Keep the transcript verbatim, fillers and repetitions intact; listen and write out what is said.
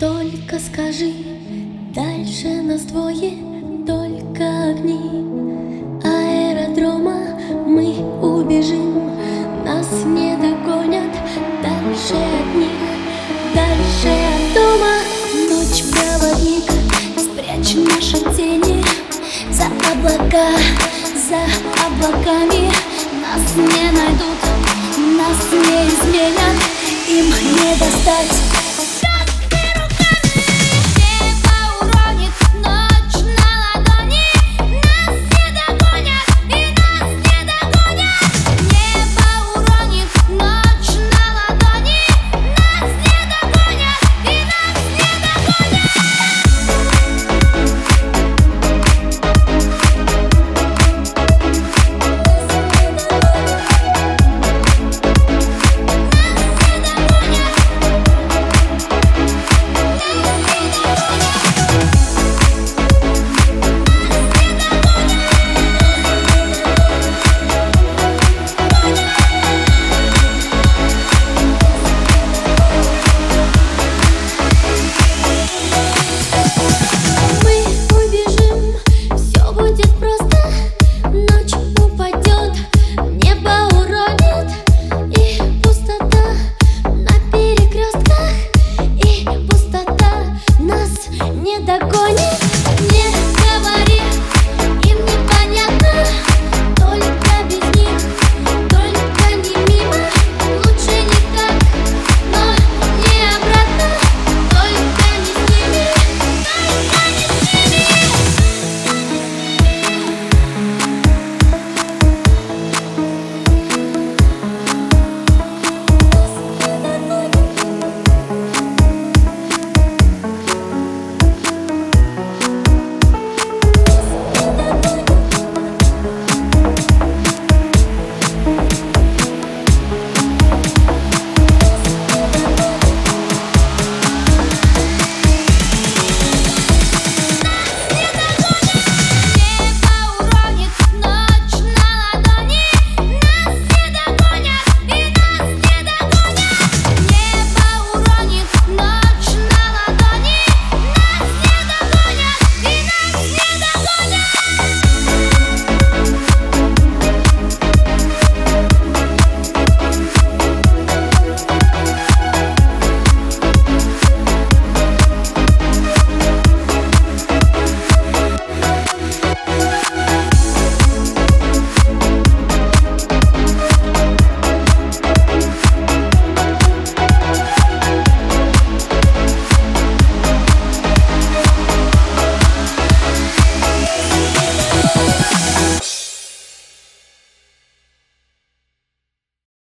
Только скажи, дальше нас двое, только огни аэродрома. Мы убежим, нас не догонят. Дальше от них, дальше от дома. Ночь проводник, спрячь наши тени за облака, за облаками. Нас не найдут, нас не изменят, им не достать.